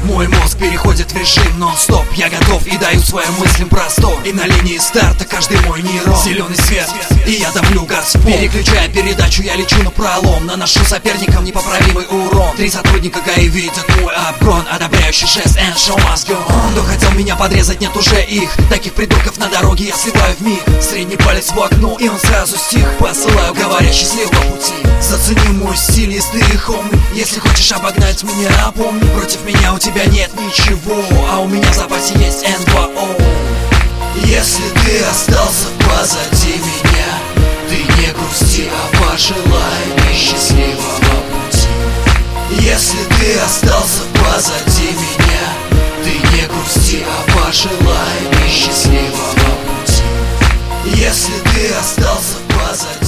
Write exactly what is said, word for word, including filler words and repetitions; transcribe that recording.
Мой мозг переходит в режим нон-стоп. Я готов и даю своим мыслям простор. И на линии старта каждый мой нейрон зеленый свет, и я давлю газ в пол. Переключая передачу, я лечу на пролом. Наношу соперникам непоправимый урон. Три сотрудника ГАИ видят мой обгон. Одобряющий жест and show must go on. Кто хотел меня подрезать, нет уже их. Таких придурков на дороге я сливаю вмиг. Средний палец в окно, и он сразу стих. Посылаю говоря счастливого пути. Зацени мой стиль, если ты умный. Если хочешь обогнать меня, помни, против меня у тебя нет ничего, а у меня в запасе есть эн два о. Если ты остался позади меня, ты не грусти, а пожелай мне счастливого пути. Если ты остался позади меня, ты не грусти, а пожелай мне счастливого пути. Если ты остался позади